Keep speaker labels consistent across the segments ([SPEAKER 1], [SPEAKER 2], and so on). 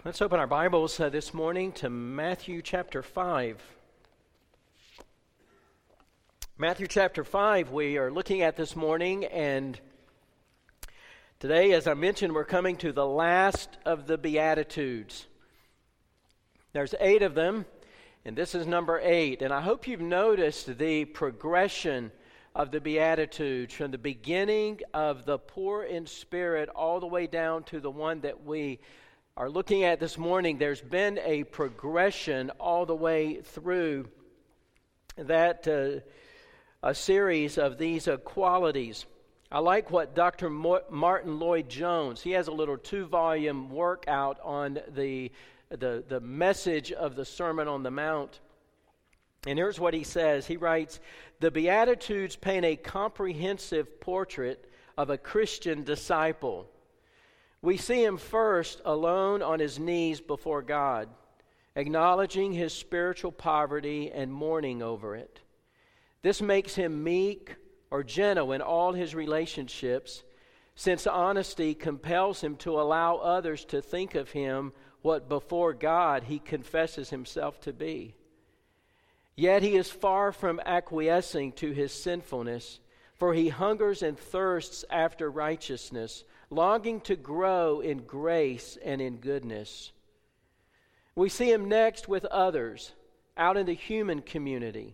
[SPEAKER 1] Let's open our Bibles this morning to Matthew chapter 5. Matthew chapter 5 we are looking at this morning, and today, as I mentioned, we're coming to the last of the Beatitudes. There's 8 of them, and this is number 8. And I hope you've noticed the progression of the Beatitudes from the beginning of the poor in spirit all the way down to the one that we are looking at this morning. There's been a progression all the way through that a series of these qualities. I like what Dr. Martin Lloyd-Jones, he has a little 2-volume work out on the message of the Sermon on the Mount. And here's what he says. He writes, "The Beatitudes paint a comprehensive portrait of a Christian disciple. We see him first alone on his knees before God, acknowledging his spiritual poverty and mourning over it. This makes him meek or gentle in all his relationships, since honesty compels him to allow others to think of him what before God he confesses himself to be. Yet he is far from acquiescing to his sinfulness, for he hungers and thirsts after righteousness, longing to grow in grace and in goodness. We see him next with others, out in the human community.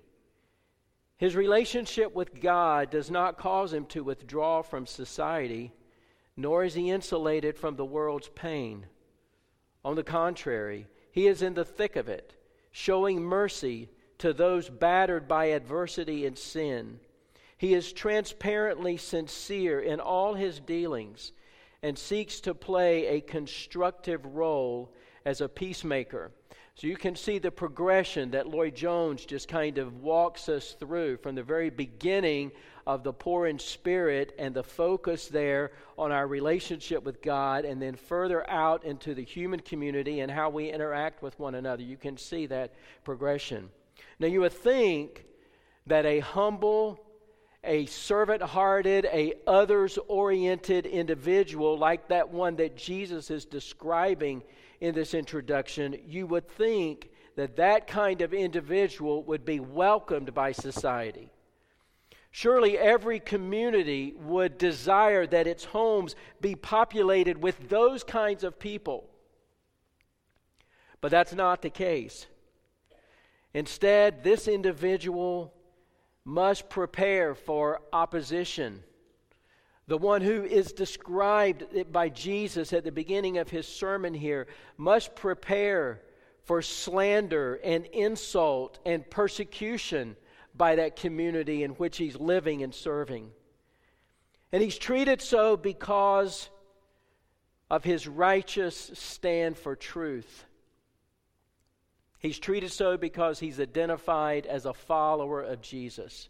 [SPEAKER 1] His relationship with God does not cause him to withdraw from society, nor is he insulated from the world's pain. On the contrary, he is in the thick of it, showing mercy to those battered by adversity and sin. He is transparently sincere in all his dealings and seeks to play a constructive role as a peacemaker." So you can see the progression that Lloyd-Jones just kind of walks us through from the very beginning of the poor in spirit and the focus there on our relationship with God, and then further out into the human community and how we interact with one another. You can see that progression. Now you would think that a humble, a servant-hearted, a others-oriented individual like that one that Jesus is describing in this introduction, you would think that that kind of individual would be welcomed by society. Surely every community would desire that its homes be populated with those kinds of people. But that's not the case. Instead, this individual must prepare for opposition. The one who is described by Jesus at the beginning of his sermon here must prepare for slander and insult and persecution by that community in which he's living and serving. And he's treated so because of his righteous stand for truth. He's treated so because he's identified as a follower of Jesus.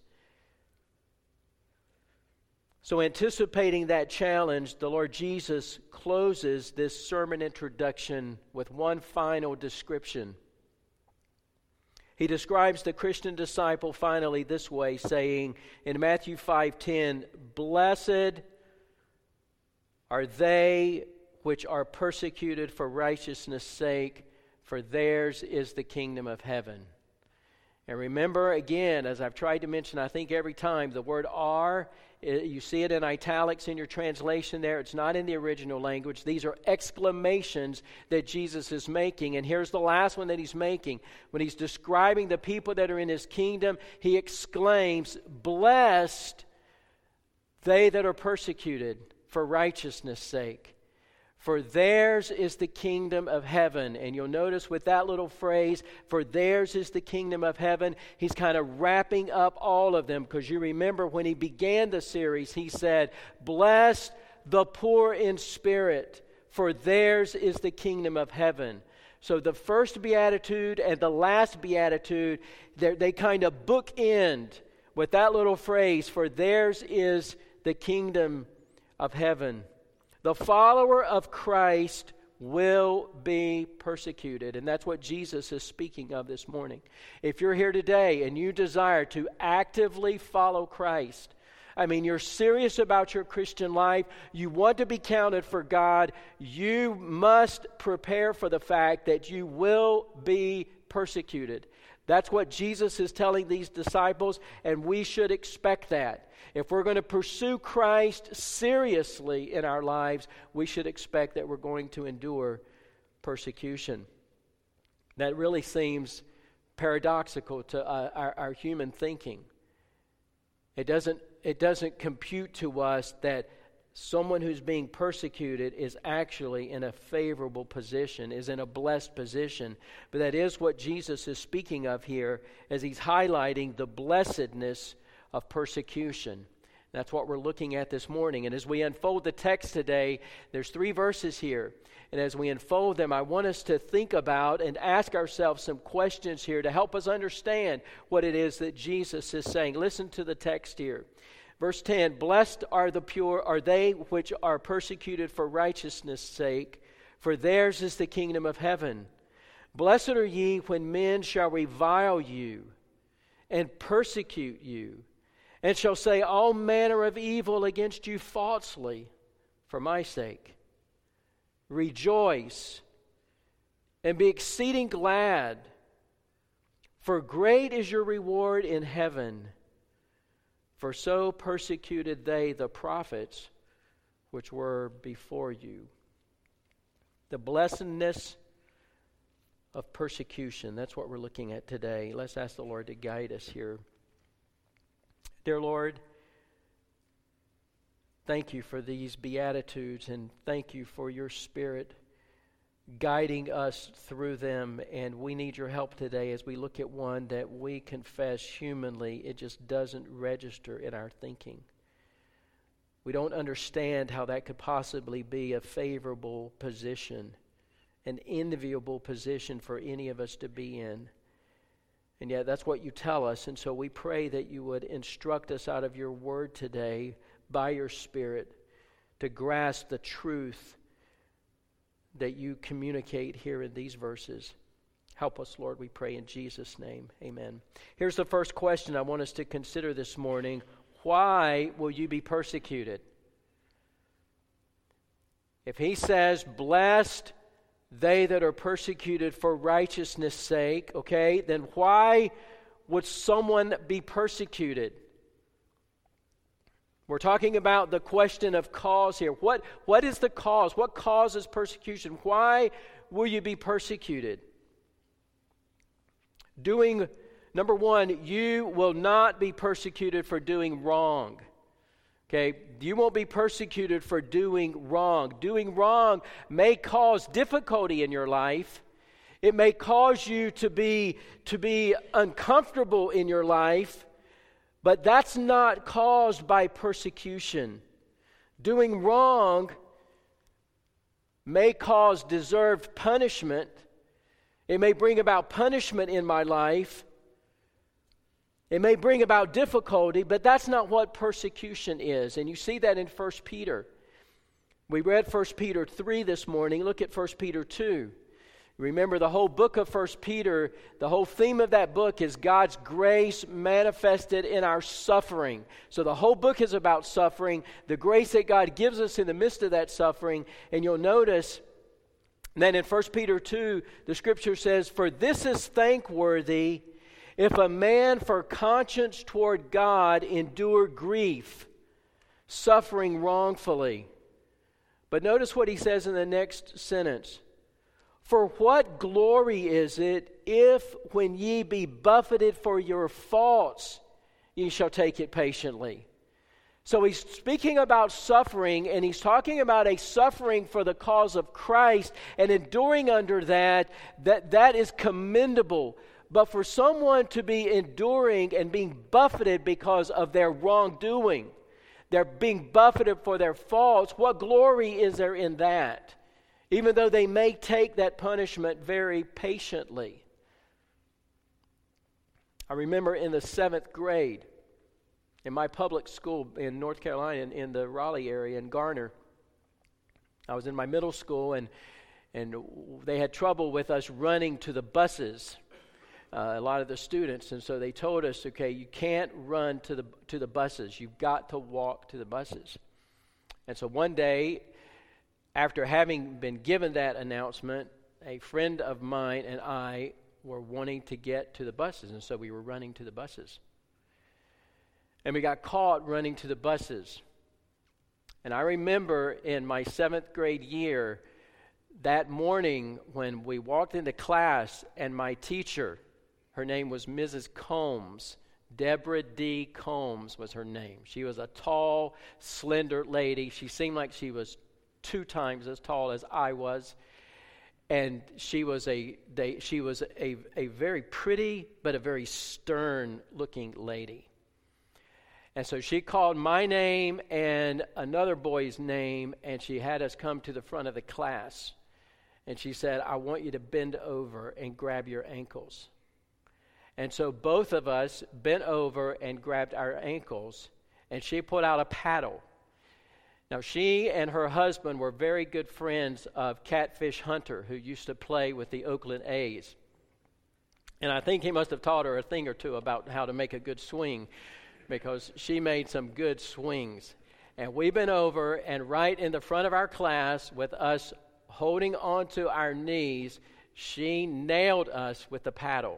[SPEAKER 1] So anticipating that challenge, the Lord Jesus closes this sermon introduction with one final description. He describes the Christian disciple finally this way, saying in Matthew 5:10, "Blessed are they which are persecuted for righteousness' sake, for theirs is the kingdom of heaven." And remember, again, as I've tried to mention, I think every time, the word "are," you see it in italics in your translation there. It's not in the original language. These are exclamations that Jesus is making. And here's the last one that he's making. When he's describing the people that are in his kingdom, he exclaims, "Blessed they that are persecuted for righteousness' sake, for theirs is the kingdom of heaven." And you'll notice with that little phrase, "for theirs is the kingdom of heaven," he's kind of wrapping up all of them. Because you remember when he began the series, he said, "Blessed the poor in spirit, for theirs is the kingdom of heaven." So the first beatitude and the last beatitude, they kind of bookend with that little phrase, "for theirs is the kingdom of heaven." The follower of Christ will be persecuted. And that's what Jesus is speaking of this morning. If you're here today and you desire to actively follow Christ, I mean, you're serious about your Christian life, you want to be counted for God, you must prepare for the fact that you will be persecuted. That's what Jesus is telling these disciples, and we should expect that. If we're going to pursue Christ seriously in our lives, we should expect that we're going to endure persecution. That really seems paradoxical to our human thinking. It doesn't compute to us that someone who's being persecuted is actually in a favorable position, is in a blessed position. But that is what Jesus is speaking of here as he's highlighting the blessedness of persecution. That's what we're looking at this morning. And as we unfold the text today, there's 3 verses here. And as we unfold them, I want us to think about and ask ourselves some questions here to help us understand what it is that Jesus is saying. Listen to the text here. Verse 10, "Blessed are the pure, are they which are persecuted for righteousness' sake, for theirs is the kingdom of heaven. Blessed are ye when men shall revile you and persecute you, and shall say all manner of evil against you falsely for my sake. Rejoice and be exceeding glad, for great is your reward in heaven. For so persecuted they the prophets which were before you." The blessedness of persecution. That's what we're looking at today. Let's ask the Lord to guide us here. Dear Lord, thank you for these Beatitudes, and thank you for your Spirit guiding us through them. And we need your help today as we look at one that we confess humanly, it just doesn't register in our thinking. We don't understand how that could possibly be a favorable position, an enviable position for any of us to be in. And yet that's what you tell us. And so we pray that you would instruct us out of your word today by your Spirit to grasp the truth that you communicate here in these verses. Help us, Lord, we pray in Jesus' name. Amen. Here's the first question I want us to consider this morning. Why will you be persecuted? If he says, "Blessed they that are persecuted for righteousness' sake," okay, then why would someone be persecuted? We're talking about the question of cause here. What is the cause? What causes persecution? Why will you be persecuted? Number one, you will not be persecuted for doing wrong. Okay, you won't be persecuted for doing wrong. Doing wrong may cause difficulty in your life. It may cause you to be uncomfortable in your life. But that's not caused by persecution. Doing wrong may cause deserved punishment. It may bring about punishment in my life. It may bring about difficulty, but that's not what persecution is. And you see that in 1 Peter. We read 1 Peter 3 this morning. Look at 1 Peter 2. Remember, the whole book of 1 Peter, the whole theme of that book is God's grace manifested in our suffering. So the whole book is about suffering, the grace that God gives us in the midst of that suffering. And you'll notice that in 1 Peter 2, the scripture says, "For this is thankworthy, if a man for conscience toward God endure grief, suffering wrongfully." But notice what he says in the next sentence. "For what glory is it if, when ye be buffeted for your faults, ye shall take it patiently?" So he's speaking about suffering, and he's talking about a suffering for the cause of Christ, and enduring under that is commendable. But for someone to be enduring and being buffeted because of their wrongdoing, they're being buffeted for their faults, what glory is there in that? Even though they may take that punishment very patiently. I remember in the 7th grade, in my public school in North Carolina, in the Raleigh area, in Garner, I was in my middle school, and they had trouble with us running to the buses. a lot of the students. And so they told us, okay, you can't run to the buses. You've got to walk to the buses. And so one day, after having been given that announcement, a friend of mine and I were wanting to get to the buses. And so we were running to the buses. And we got caught running to the buses. And I remember in my 7th grade year, that morning when we walked into class and my teacher, her name was Mrs. Combs, Deborah D. Combs was her name. She was a tall, slender lady. She seemed like she was 2 times as tall as I was. And she was a very pretty but a very stern-looking lady. And so she called my name and another boy's name, and she had us come to the front of the class. And she said, I want you to bend over and grab your ankles. And so both of us bent over and grabbed our ankles, and she pulled out a paddle. Now, she and her husband were very good friends of Catfish Hunter, who used to play with the Oakland A's. And I think he must have taught her a thing or two about how to make a good swing, because she made some good swings. And we bent over, and right in the front of our class, with us holding onto our knees, she nailed us with the paddle.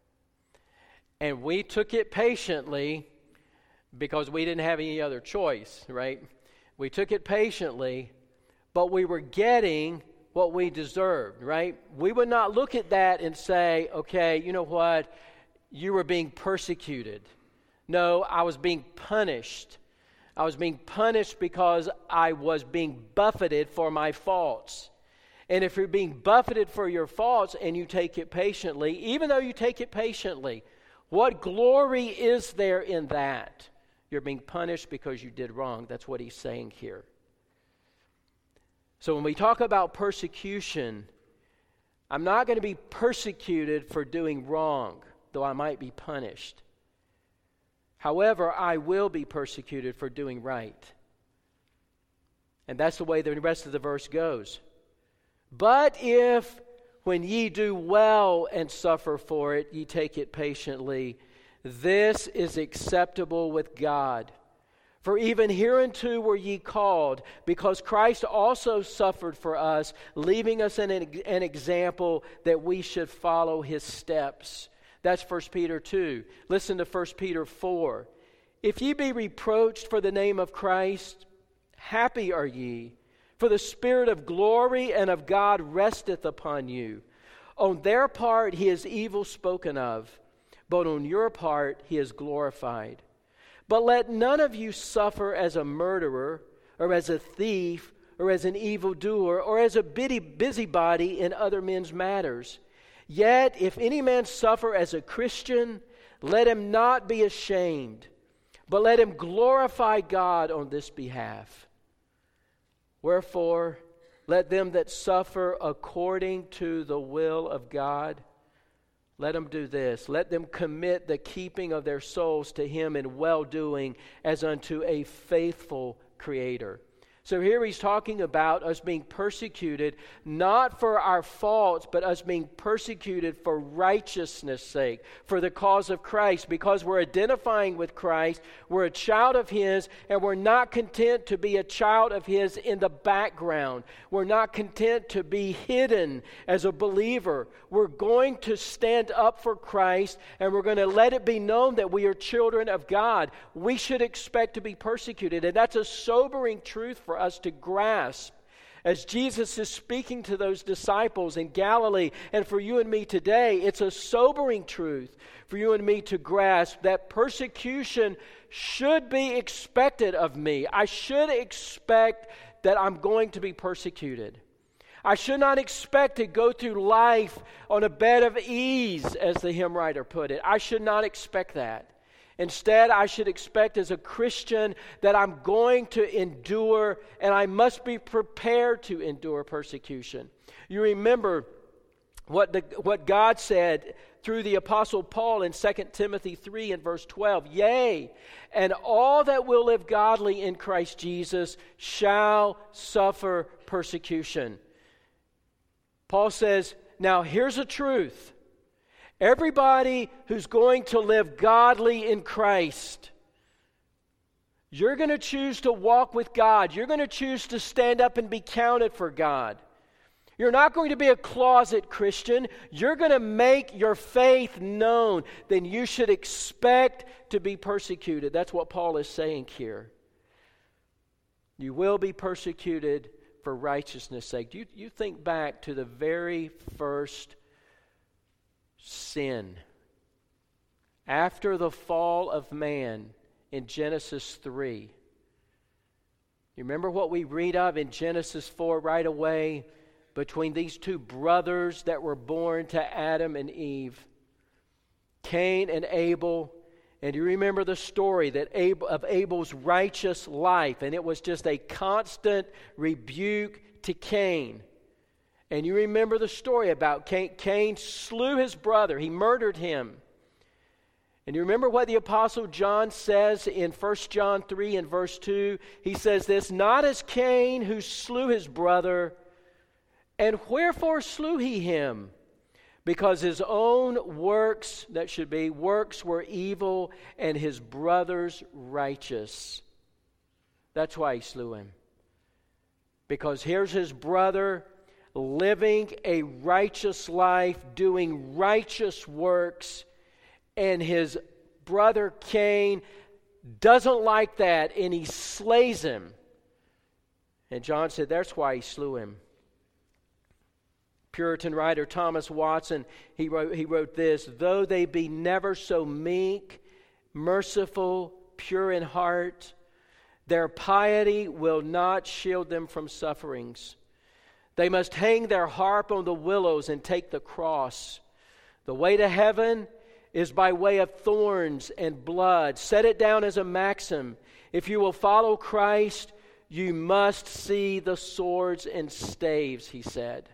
[SPEAKER 1] And we took it patiently because we didn't have any other choice, right? We took it patiently, but we were getting what we deserved, right? We would not look at that and say, okay, you know what? You were being persecuted. No, I was being punished. I was being punished because I was being buffeted for my faults. And if you're being buffeted for your faults and you take it patiently, even though you take it patiently, what glory is there in that? You're being punished because you did wrong. That's what he's saying here. So when we talk about persecution, I'm not going to be persecuted for doing wrong, though I might be punished. However, I will be persecuted for doing right. And that's the way the rest of the verse goes. But if, when ye do well and suffer for it, ye take it patiently, this is acceptable with God. For even hereunto were ye called, because Christ also suffered for us, leaving us an example that we should follow his steps. That's 1 Peter 2. Listen to 1 Peter 4. If ye be reproached for the name of Christ, happy are ye, for the Spirit of glory and of God resteth upon you. On their part he is evil spoken of, but on your part he is glorified. But let none of you suffer as a murderer, or as a thief, or as an evildoer, or as a busybody in other men's matters. Yet if any man suffer as a Christian, let him not be ashamed, but let him glorify God on this behalf. Wherefore, let them that suffer according to the will of God, let them do this. Let them commit the keeping of their souls to him in well-doing as unto a faithful Creator. So here he's talking about us being persecuted, not for our faults, but us being persecuted for righteousness' sake, for the cause of Christ, because we're identifying with Christ, we're a child of his, and we're not content to be a child of his in the background. We're not content to be hidden as a believer. We're going to stand up for Christ, and we're going to let it be known that we are children of God. We should expect to be persecuted, and that's a sobering truth for us to grasp as Jesus is speaking to those disciples in Galilee, and for you and me today. It's a sobering truth for you and me to grasp that persecution should be expected of me. I should expect that I'm going to be persecuted. I should not expect to go through life on a bed of ease, as the hymn writer put it. I should not expect that. Instead, I should expect as a Christian that I'm going to endure, and I must be prepared to endure persecution. You remember what God said through the Apostle Paul in 2 Timothy 3 and verse 12. Yea, and all that will live godly in Christ Jesus shall suffer persecution. Paul says, now here's a truth. Everybody who's going to live godly in Christ, you're going to choose to walk with God. You're going to choose to stand up and be counted for God. You're not going to be a closet Christian. You're going to make your faith known. Then you should expect to be persecuted. That's what Paul is saying here. You will be persecuted for righteousness' sake. You think back to the very first sin. After the fall of man in Genesis 3. You remember what we read of in Genesis 4 right away? Between these two brothers that were born to Adam and Eve, Cain and Abel. And you remember the story of Abel's righteous life, and it was just a constant rebuke to Cain. And you remember the story about Cain slew his brother. He murdered him. And you remember what the Apostle John says in 1 John 3 and verse 2? He says this, "Not as Cain who slew his brother, and wherefore slew he him? Because his own works," that should be, works were evil, "and his brother's righteous." That's why he slew him. Because here's his brother living a righteous life, doing righteous works, and his brother Cain doesn't like that, and he slays him. And John said that's why he slew him. Puritan writer Thomas Watson, he wrote this, "Though they be never so meek, merciful, pure in heart, their piety will not shield them from sufferings. They must hang their harp on the willows and take the cross. The way to heaven is by way of thorns and blood. Set it down as a maxim. If you will follow Christ, you must see the swords and staves," he said.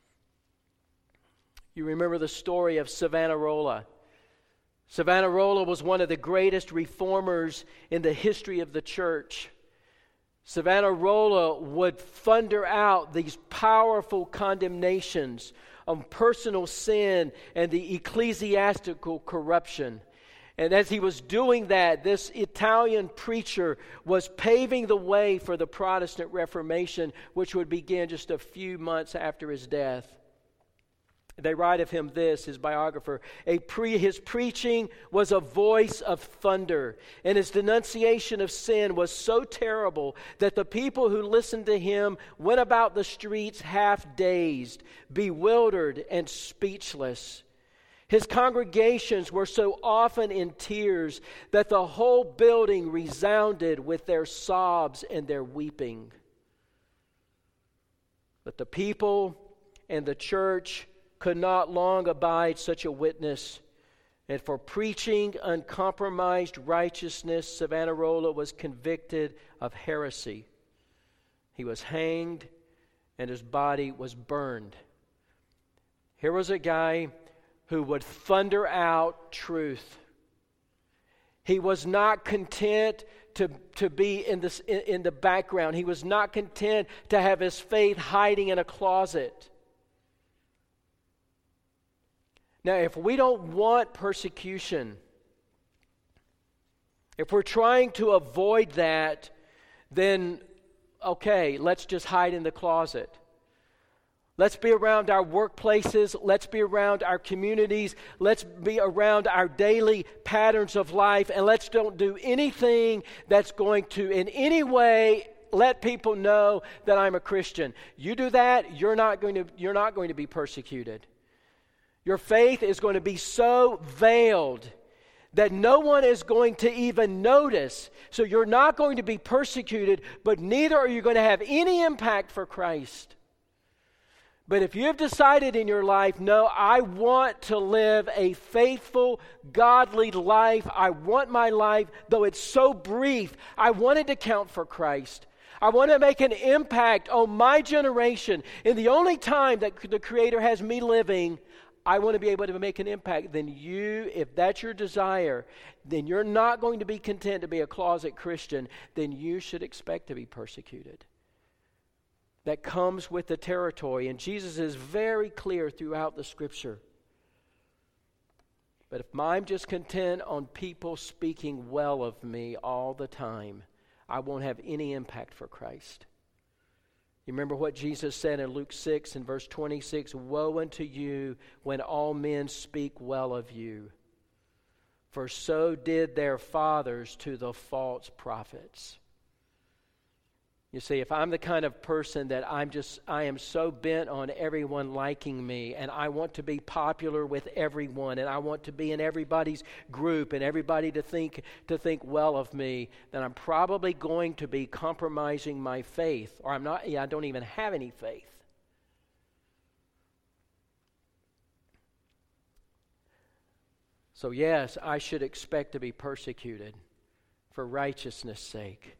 [SPEAKER 1] You remember the story of Savonarola. Savonarola was one of the greatest reformers in the history of the church. Savonarola would thunder out these powerful condemnations of personal sin and the ecclesiastical corruption. And as he was doing that, this Italian preacher was paving the way for the Protestant Reformation, which would begin just a few months after his death. They write of him this, his biographer, his preaching was a voice of thunder, and his denunciation of sin was so terrible that the people who listened to him went about the streets half dazed, bewildered, and speechless. His congregations were so often in tears that the whole building resounded with their sobs and their weeping. But the people and the church could not long abide such a witness, and for preaching uncompromised righteousness, Savonarola was convicted of heresy. He was hanged, and his body was burned. Here was a guy who would thunder out truth. He was not content to be in the background. He was not content to have his faith hiding in a closet. Now, if we don't want persecution, if we're trying to avoid that, then, okay, let's just hide in the closet. Let's be around our workplaces. Let's be around our communities. Let's be around our daily patterns of life. And let's don't do anything that's going to in any way let people know that I'm a Christian. You do that, you're not going to be persecuted. Your faith is going to be so veiled that no one is going to even notice. So you're not going to be persecuted, but neither are you going to have any impact for Christ. But if you have decided in your life, no, I want to live a faithful, godly life. I want my life, though it's so brief, I want it to count for Christ. I want to make an impact on my generation. In the only time that the Creator has me living, I want to be able to make an impact. Then you, if that's your desire, then you're not going to be content to be a closet Christian. Then you should expect to be persecuted. That comes with the territory. And Jesus is very clear throughout the Scripture. But if I'm just content on people speaking well of me all the time, I won't have any impact for Christ. You remember what Jesus said in Luke 6 and verse 26, "Woe unto you when all men speak well of you, for so did their fathers to the false prophets." You see, if I'm the kind of person that I am so bent on everyone liking me, and I want to be popular with everyone, and I want to be in everybody's group and everybody to think well of me, then I'm probably going to be compromising my faith, or I don't even have any faith. So yes, I should expect to be persecuted for righteousness' sake.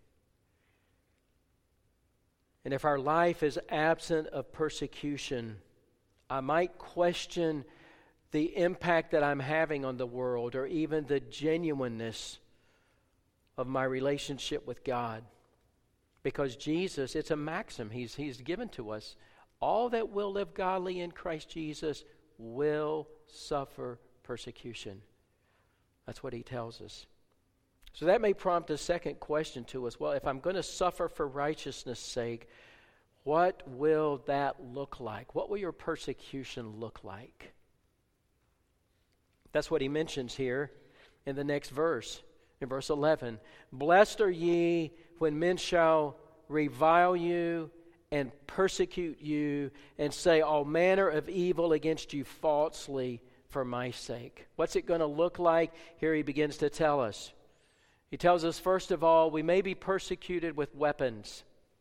[SPEAKER 1] And if our life is absent of persecution, I might question the impact that I'm having on the world, or even the genuineness of my relationship with God. Because Jesus, it's a maxim He's given to us. All that will live godly in Christ Jesus will suffer persecution. That's what He tells us. So that may prompt a second question to us. Well, if I'm going to suffer for righteousness' sake, what will that look like? What will your persecution look like? That's what he mentions here in the next verse, in verse 11. "Blessed are ye when men shall revile you and persecute you and say all manner of evil against you falsely for my sake." What's it going to look like? Here he begins to tell us. He tells us, first of all, we may be persecuted with weapons.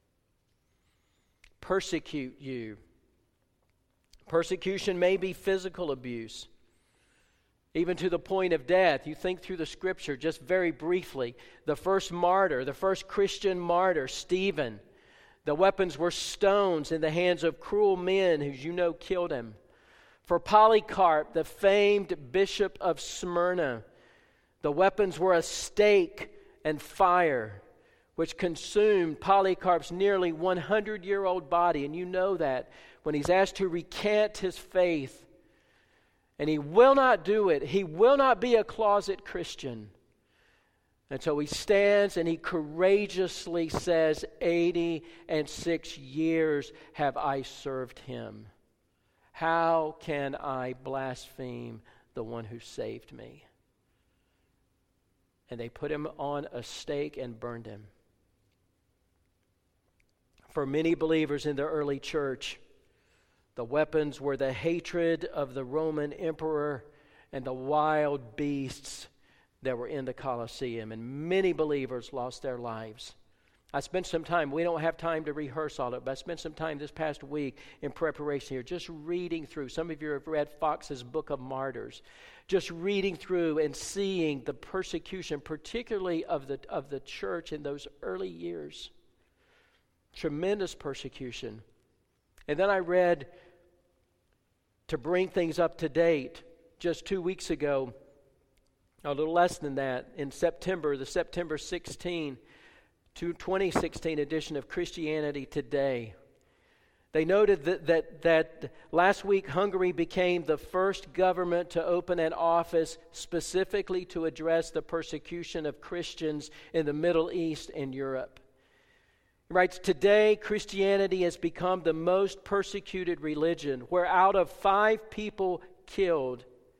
[SPEAKER 1] Persecute you. Persecution may be physical abuse, even to the point of death. You think through the Scripture just very briefly. The first martyr, the first Christian martyr, Stephen. The weapons were stones in the hands of cruel men who you know killed him. For Polycarp, the famed bishop of Smyrna, the weapons were a stake and fire, which consumed Polycarp's nearly 100-year-old body. And you know that when he's asked to recant his faith, and he will not do it. He will not be a closet Christian. And so he stands and he courageously says, 86 years have I served him. How can I blaspheme the one who saved me? And they put him on a stake and burned him. For many believers in the early church, the weapons were the hatred of the Roman emperor and the wild beasts that were in the Colosseum. And many believers lost their lives. I spent some time, we don't have time to rehearse all of it, but I spent some time this past week in preparation here, just reading through. Some of you have read Fox's Book of Martyrs. Just reading through and seeing the persecution, particularly of the church in those early years. Tremendous persecution. And then I read, to bring things up to date, just 2 weeks ago, a little less than that, in September, the September 16, 2016 edition of Christianity Today. They noted that last week Hungary became the first government to open an office specifically to address the persecution of Christians in the Middle East and Europe. He writes, "Today Christianity has become the most persecuted religion, where out of 5 people killed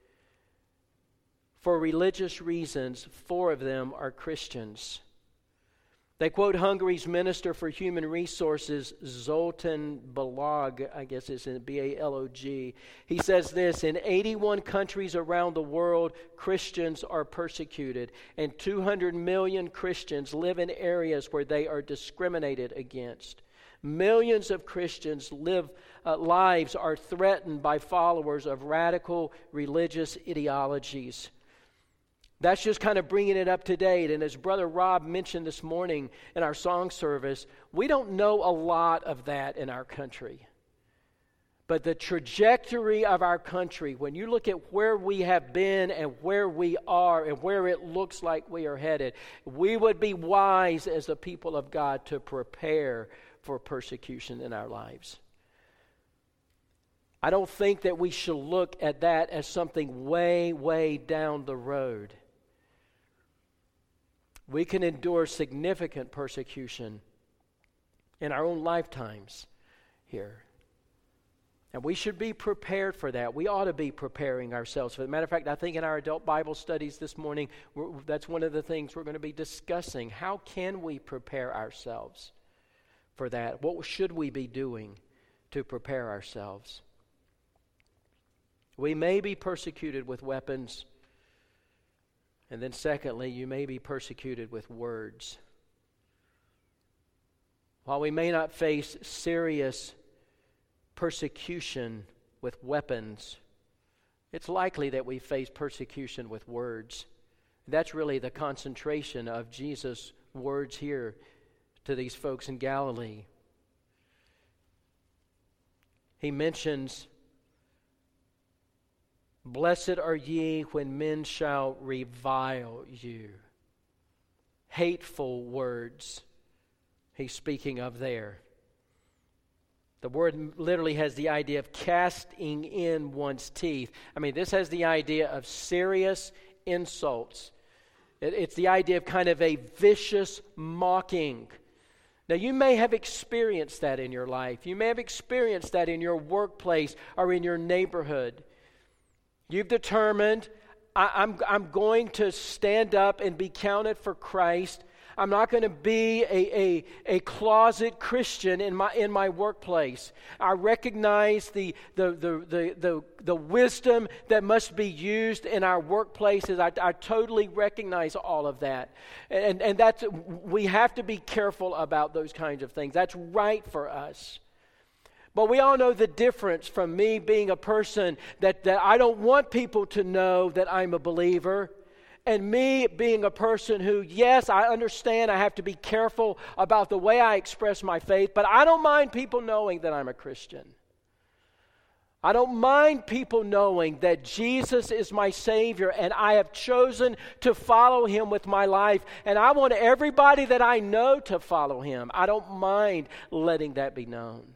[SPEAKER 1] for religious reasons, 4 of them are Christians." They quote Hungary's Minister for Human Resources, Zoltán Balog, I guess it's in B-A-L-O-G. He says this, "In 81 countries around the world, Christians are persecuted, and 200 million Christians live in areas where they are discriminated against. Millions of Christians' lives are threatened by followers of radical religious ideologies." That's just kind of bringing it up to date. And as Brother Rob mentioned this morning in our song service, we don't know a lot of that in our country. But the trajectory of our country, when you look at where we have been and where we are and where it looks like we are headed, we would be wise as the people of God to prepare for persecution in our lives. I don't think that we should look at that as something way, way down the road. We can endure significant persecution in our own lifetimes here. And we should be prepared for that. We ought to be preparing ourselves. As a matter of fact, I think in our adult Bible studies this morning, that's one of the things we're going to be discussing. How can we prepare ourselves for that? What should we be doing to prepare ourselves? We may be persecuted with weapons. And then secondly, you may be persecuted with words. While we may not face serious persecution with weapons, it's likely that we face persecution with words. That's really the concentration of Jesus' words here to these folks in Galilee. He mentions, "Blessed are ye when men shall revile you." Hateful words he's speaking of there. The word literally has the idea of casting in one's teeth. I mean, this has the idea of serious insults. It's the idea of kind of a vicious mocking. Now, you may have experienced that in your life. You may have experienced that in your workplace or in your neighborhood. You've determined, I'm going to stand up and be counted for Christ. I'm not going to be a closet Christian in my workplace. I recognize the wisdom that must be used in our workplaces. I totally recognize all of that. And that's, we have to be careful about those kinds of things. That's right for us. But we all know the difference from me being a person that I don't want people to know that I'm a believer, and me being a person who, yes, I understand I have to be careful about the way I express my faith, but I don't mind people knowing that I'm a Christian. I don't mind people knowing that Jesus is my Savior and I have chosen to follow Him with my life, and I want everybody that I know to follow Him. I don't mind letting that be known.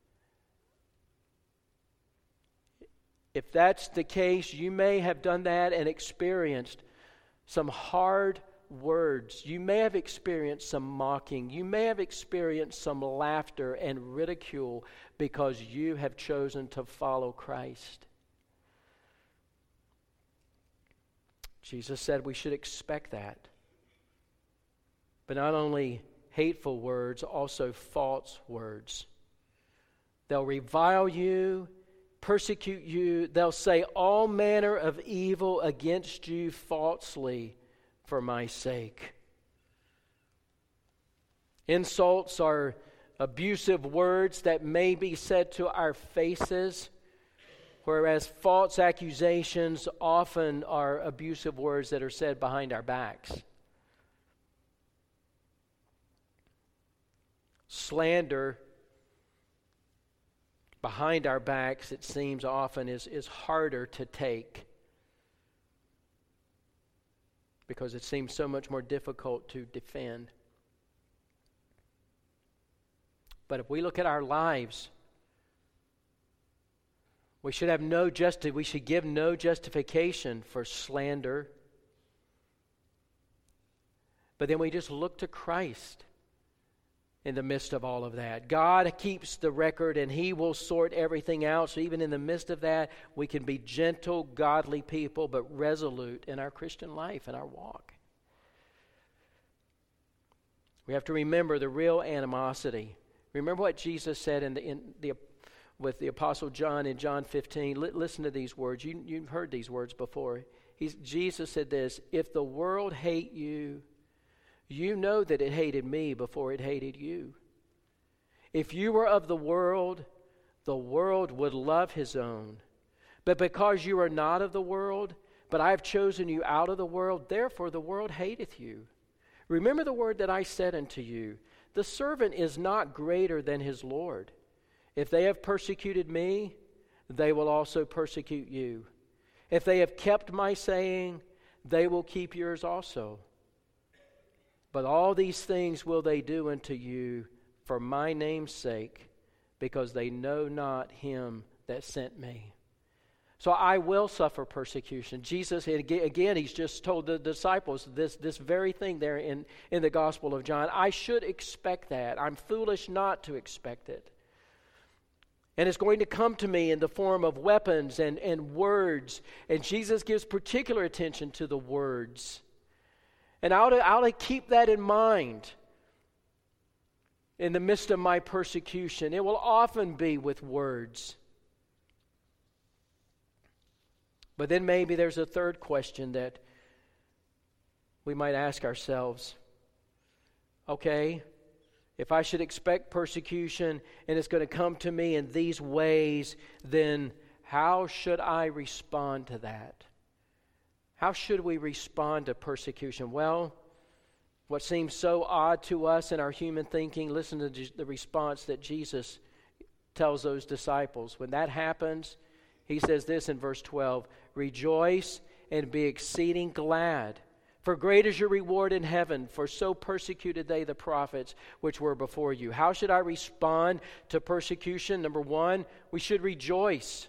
[SPEAKER 1] If that's the case, you may have done that and experienced some hard words. You may have experienced some mocking. You may have experienced some laughter and ridicule because you have chosen to follow Christ. Jesus said we should expect that. But not only hateful words, also false words. They'll revile you, persecute you. They'll say all manner of evil against you falsely for my sake. Insults are abusive words that may be said to our faces, whereas false accusations often are abusive words that are said behind our backs. Slander behind our backs, it seems often, is harder to take because it seems so much more difficult to defend. But if we look at our lives, we should give no justification for slander. But then we just look to Christ in the midst of all of that. God keeps the record and He will sort everything out. So even in the midst of that, we can be gentle, godly people, but resolute in our Christian life and our walk. We have to remember the real animosity. Remember what Jesus said with the Apostle John in John 15. Listen to these words. You've heard these words before. Jesus said this, "If the world hate you, you know that it hated me before it hated you. If you were of the world would love his own. But because you are not of the world, but I have chosen you out of the world, therefore the world hateth you. Remember the word that I said unto you, the servant is not greater than his Lord. If they have persecuted me, they will also persecute you. If they have kept my saying, they will keep yours also. But all these things will they do unto you for my name's sake, because they know not him that sent me. So I will suffer persecution. Jesus, again, he's just told the disciples this very thing there in the Gospel of John. I should expect that. I'm foolish not to expect it. And it's going to come to me in the form of weapons and words. And Jesus gives particular attention to the words. And I ought to keep that in mind in the midst of my persecution. It will often be with words. But then maybe there's a third question that we might ask ourselves. Okay, if I should expect persecution and it's going to come to me in these ways, then how should I respond to that? How should we respond to persecution? Well, what seems so odd to us in our human thinking, listen to the response that Jesus tells those disciples. When that happens, he says this in verse 12, rejoice and be exceeding glad, for great is your reward in heaven, for so persecuted they the prophets which were before you. How should I respond to persecution? Number one, we should rejoice.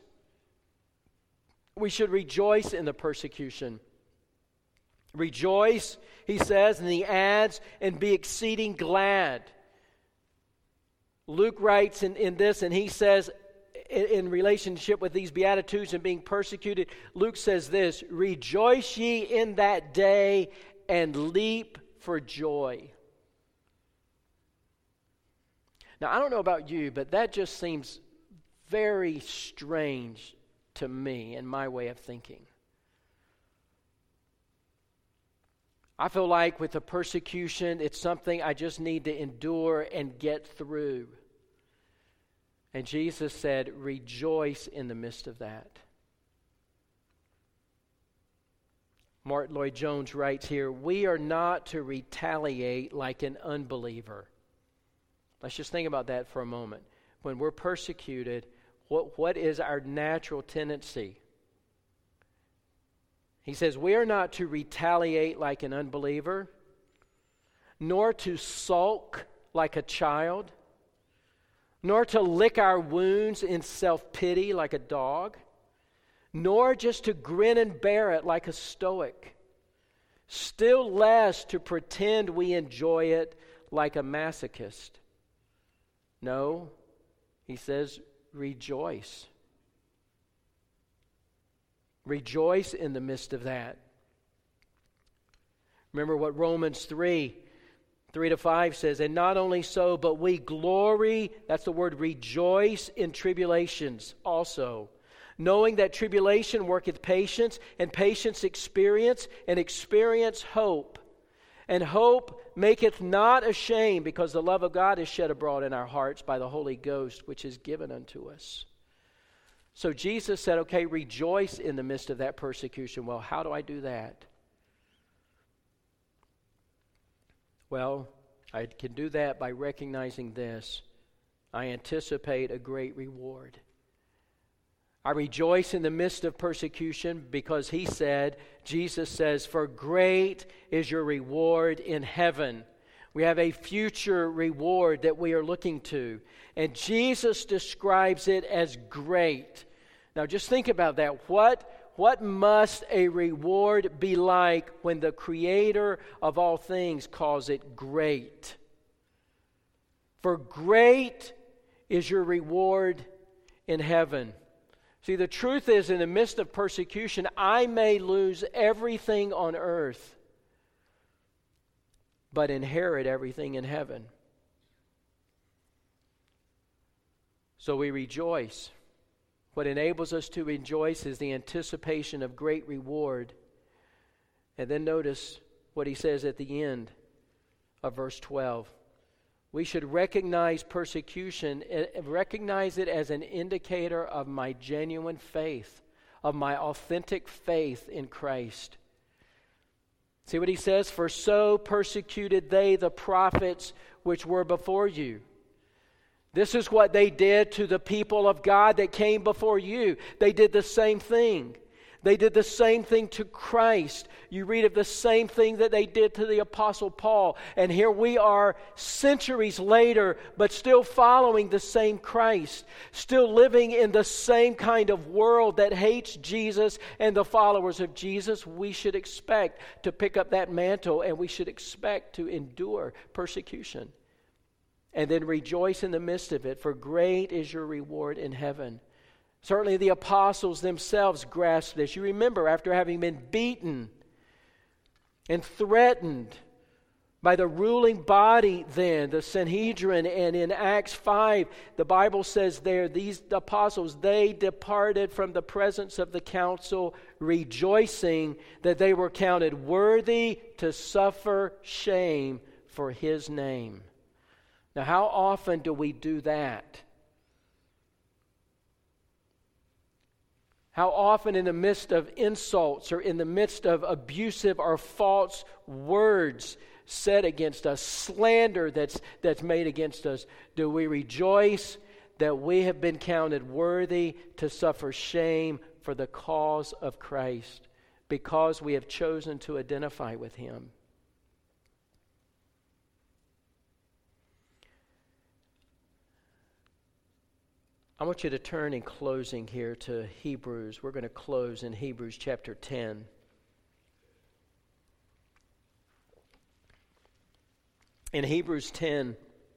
[SPEAKER 1] We should rejoice in the persecution. Rejoice, he says, and he adds, and be exceeding glad. Luke writes in this, and he says, in relationship with these Beatitudes and being persecuted, Luke says this, rejoice ye in that day and leap for joy. Now, I don't know about you, but that just seems very strange to me in my way of thinking. I feel like with the persecution, it's something I just need to endure and get through. And Jesus said, rejoice in the midst of that. Martin Lloyd-Jones writes here, we are not to retaliate like an unbeliever. Let's just think about that for a moment. When we're persecuted, what is our natural tendency? He says, we are not to retaliate like an unbeliever, nor to sulk like a child, nor to lick our wounds in self-pity like a dog, nor just to grin and bear it like a stoic, still less to pretend we enjoy it like a masochist. No, he says, rejoice. Rejoice in the midst of that. Remember what Romans 3:3-5 says, and not only so, but we glory, that's the word rejoice, in tribulations also, knowing that tribulation worketh patience, and patience experience, and experience hope. And hope maketh not ashamed, because the love of God is shed abroad in our hearts by the Holy Ghost, which is given unto us. So Jesus said, okay, rejoice in the midst of that persecution. Well, how do I do that? Well, I can do that by recognizing this. I anticipate a great reward. I rejoice in the midst of persecution because he said, Jesus says, for great is your reward in heaven. We have a future reward that we are looking to. And Jesus describes it as great. Now just think about that. What must a reward be like when the Creator of all things calls it great? For great is your reward in heaven. See, the truth is, in the midst of persecution, I may lose everything on earth, but inherit everything in heaven. So we rejoice. What enables us to rejoice is the anticipation of great reward. And then notice what he says at the end of verse 12. We should recognize persecution, recognize it as an indicator of my genuine faith, of my authentic faith in Christ. See what he says? For so persecuted they the prophets which were before you. This is what they did to the people of God that came before you. They did the same thing. They did the same thing to Christ. You read of the same thing that they did to the Apostle Paul. And here we are centuries later, but still following the same Christ. Still living in the same kind of world that hates Jesus and the followers of Jesus. We should expect to pick up that mantle, and we should expect to endure persecution. And then rejoice in the midst of it, for great is your reward in heaven. Certainly the apostles themselves grasped this. You remember, after having been beaten and threatened by the ruling body then, the Sanhedrin, and in Acts 5, the Bible says there, these apostles, they departed from the presence of the council, rejoicing that they were counted worthy to suffer shame for His name. Now, how often do we do that? How often in the midst of insults or in the midst of abusive or false words said against us, slander that's made against us, do we rejoice that we have been counted worthy to suffer shame for the cause of Christ because we have chosen to identify with Him? I want you to turn in closing here to Hebrews. We're going to close in Hebrews chapter 10. In Hebrews 10,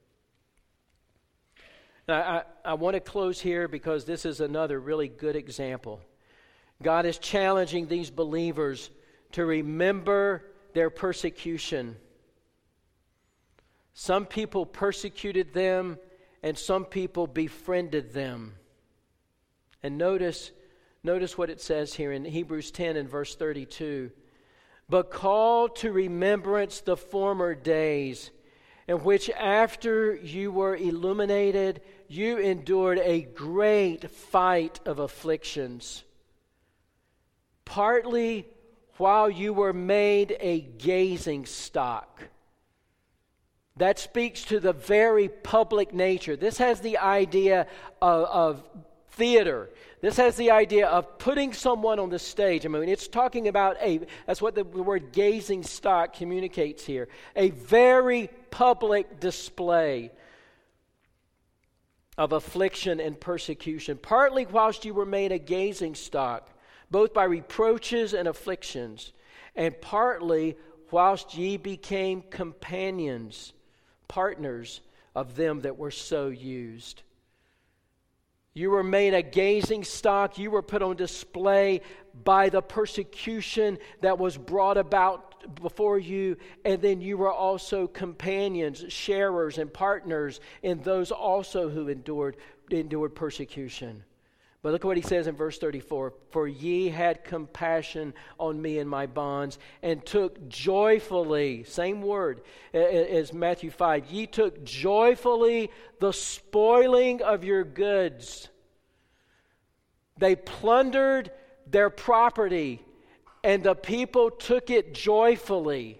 [SPEAKER 1] now I want to close here because this is another really good example. God is challenging these believers to remember their persecution. Some people persecuted them, and some people befriended them. And notice what it says here in Hebrews 10 and verse 32. But call to remembrance the former days, in which after you were illuminated, you endured a great fight of afflictions, partly while you were made a gazing stock. That speaks to the very public nature. This has the idea of theater. This has the idea of putting someone on the stage. I mean, it's talking about that's what the word gazing stock communicates here. A very public display of affliction and persecution, partly whilst you were made a gazing stock, both by reproaches and afflictions, and partly whilst ye became companions, partners of them that were so used. You were made a gazing stock. You were put on display by the persecution that was brought about before you. And then you were also companions, sharers, and partners in those also who endured persecution. But look at what he says in verse 34. For ye had compassion on me in my bonds, and took joyfully, same word as Matthew 5, ye took joyfully the spoiling of your goods. They plundered their property, and the people took it joyfully.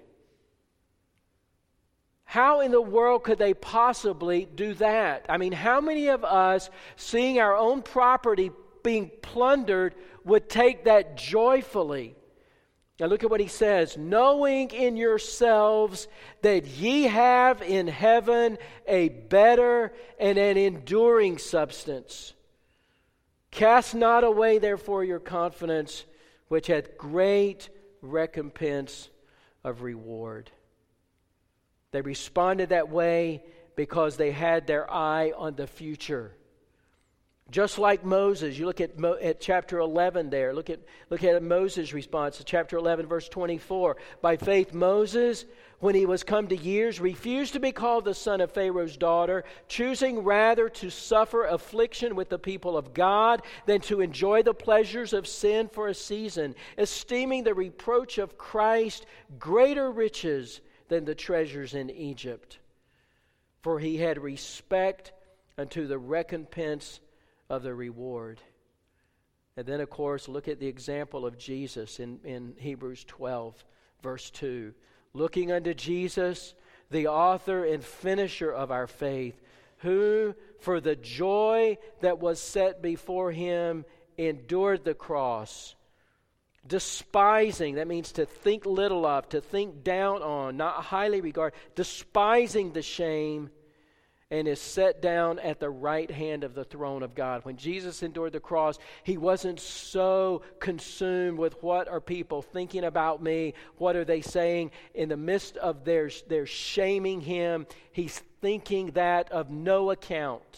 [SPEAKER 1] How in the world could they possibly do that? I mean, how many of us, seeing our own property being plundered, would take that joyfully? Now look at what he says. Knowing in yourselves that ye have in heaven a better and an enduring substance. Cast not away therefore your confidence, which hath great recompense of reward. They responded that way because they had their eye on the future. Just like Moses, you look at chapter 11 there. Look at Moses' response to chapter 11, verse 24. By faith, Moses, when he was come to years, refused to be called the son of Pharaoh's daughter, choosing rather to suffer affliction with the people of God than to enjoy the pleasures of sin for a season, esteeming the reproach of Christ greater riches than the treasures in Egypt. For he had respect unto the recompense of the reward. And then, of course, look at the example of Jesus in Hebrews 12, verse 2. Looking unto Jesus, the author and finisher of our faith, who, for the joy that was set before him, endured the cross, Despising, that means to think little of, to think down on, not highly regard, despising the shame, and is set down at the right hand of the throne of God. When Jesus endured the cross, he wasn't so consumed with what are people thinking about me, what are they saying. In the midst of their shaming him, he's thinking that of no account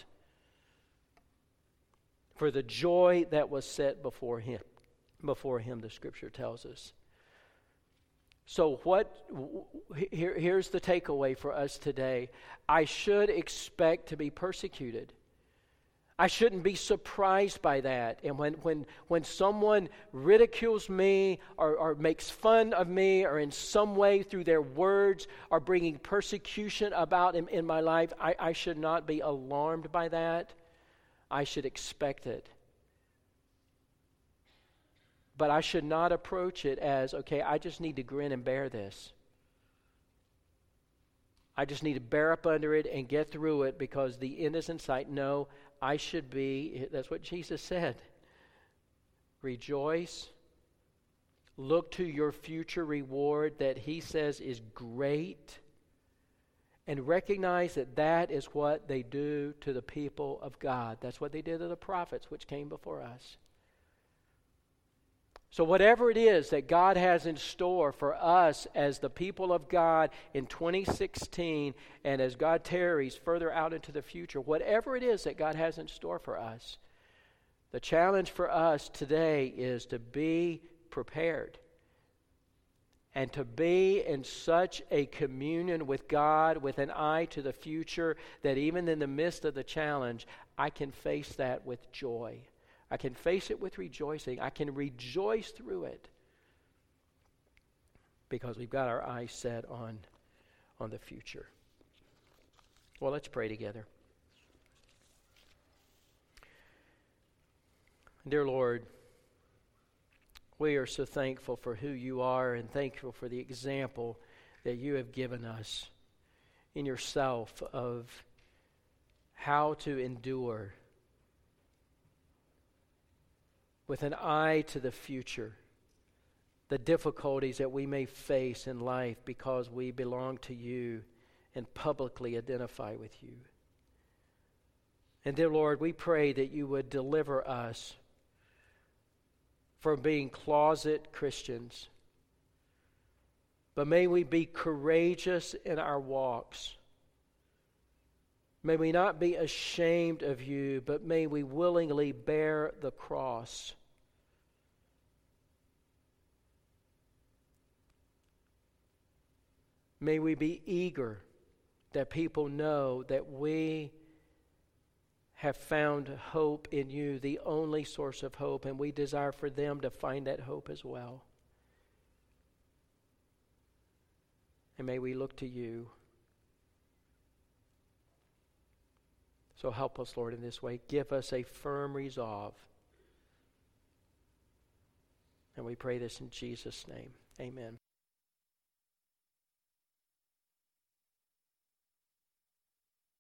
[SPEAKER 1] for the joy that was set before him, the Scripture tells us. So here's the takeaway for us today. I should expect to be persecuted. I shouldn't be surprised by that. And when someone ridicules me or makes fun of me or in some way through their words are bringing persecution about in my life, I should not be alarmed by that. I should expect it. But I should not approach it as, okay, I just need to grin and bear this. I just need to bear up under it and get through it because the end is in sight. No, I should be, that's what Jesus said. Rejoice. Look to your future reward that he says is great. And recognize that that is what they do to the people of God. That's what they did to the prophets which came before us. So whatever it is that God has in store for us as the people of God in 2016 and as God tarries further out into the future, whatever it is that God has in store for us, the challenge for us today is to be prepared and to be in such a communion with God with an eye to the future that even in the midst of the challenge, I can face that with joy. I can face it with rejoicing. I can rejoice through it because we've got our eyes set on the future. Well, let's pray together. Dear Lord, we are so thankful for who you are and thankful for the example that you have given us in yourself of how to endure with an eye to the future, the difficulties that we may face in life because we belong to you and publicly identify with you. And dear Lord, we pray that you would deliver us from being closet Christians. But may we be courageous in our walks. May we not be ashamed of you, but may we willingly bear the cross. May we be eager that people know that we have found hope in you, the only source of hope, and we desire for them to find that hope as well. And may we look to you. So help us, Lord, in this way. Give us a firm resolve. And we pray this in Jesus' name. Amen.